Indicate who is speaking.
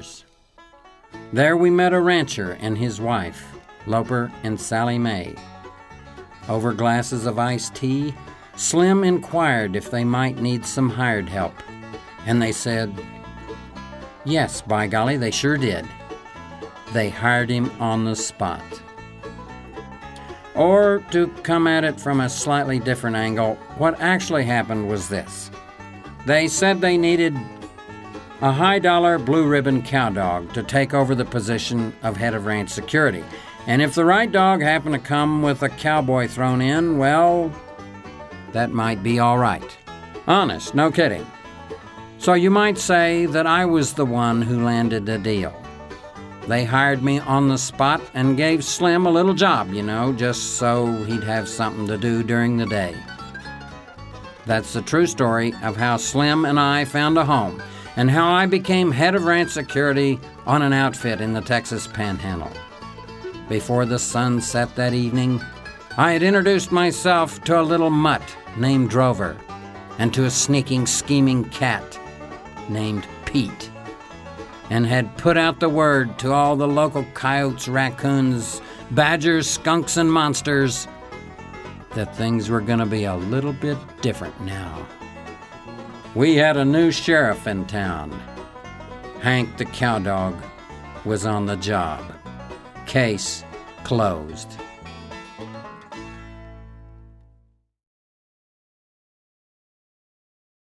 Speaker 1: Ranchers. There we met a rancher and his wife, Loper and Sally Mae. Over glasses of iced tea, Slim inquired if they might need some hired help, and they said, yes, by golly, they sure did. They hired him on the spot. Or, to come at it from a slightly different angle, what actually happened was this. They said they needed a high-dollar blue-ribbon cow dog to take over the position of head of ranch security. And if the right dog happened to come with a cowboy thrown in, well, that might be all right. Honest, no kidding. So you might say that I was the one who landed the deal. They hired me on the spot and gave Slim a little job, just so he'd have something to do during the day. That's the true story of how Slim and I found a home and how I became head of ranch security on an outfit in the Texas Panhandle. Before the sun set that evening, I had introduced myself to a little mutt named Drover and to a sneaking, scheming cat named Pete, and had put out the word to all the local coyotes, raccoons, badgers, skunks, and monsters that things were going to be a little bit different now. We had a new sheriff in town. Hank the cow dog was on the job. Case closed.